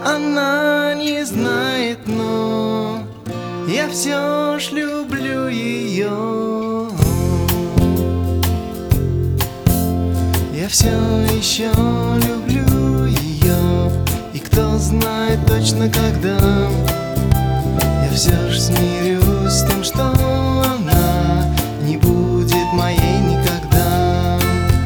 Она не знает, но я все ж люблю ее. Я все еще люблю ее, и кто знает точно когда, я все ж смирюсь с тем, что она не будет моей никогда.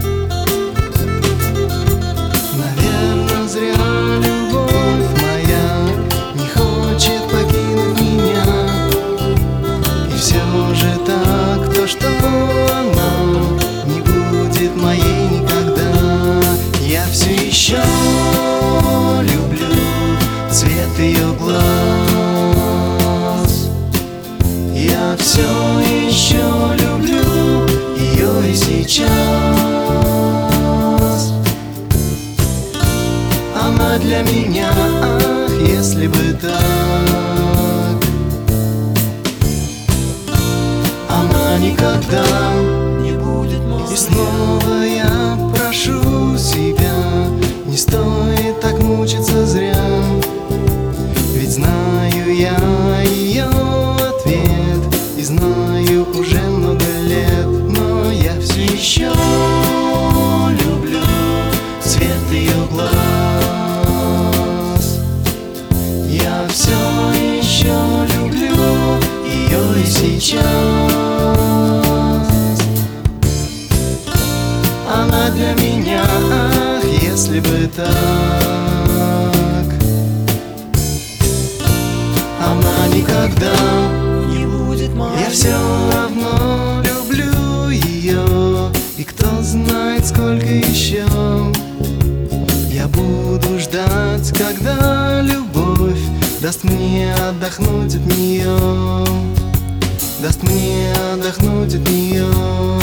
Наверное, зря любовь моя не хочет покинуть меня, и все же так то, что она не будет моей никогда. Я все еще люблю цвет ее глаз. Я все еще люблю ее и сейчас. Она для меня, ах, если бы так. Она никогда не будет моей. И снова я прошу себя, не стоит так мучиться зря. Ведь знаю я ее ответ, и знаю уже много лет. Но я все еще люблю цвет ее глаз. Я все еще люблю ее и сейчас. Она для меня, ах, если бы так. Она никогда Не будет моей. Я все равно люблю ее, и кто знает, сколько еще я буду ждать, когда любовь даст мне отдохнуть от нее, даст мне отдохнуть от нее.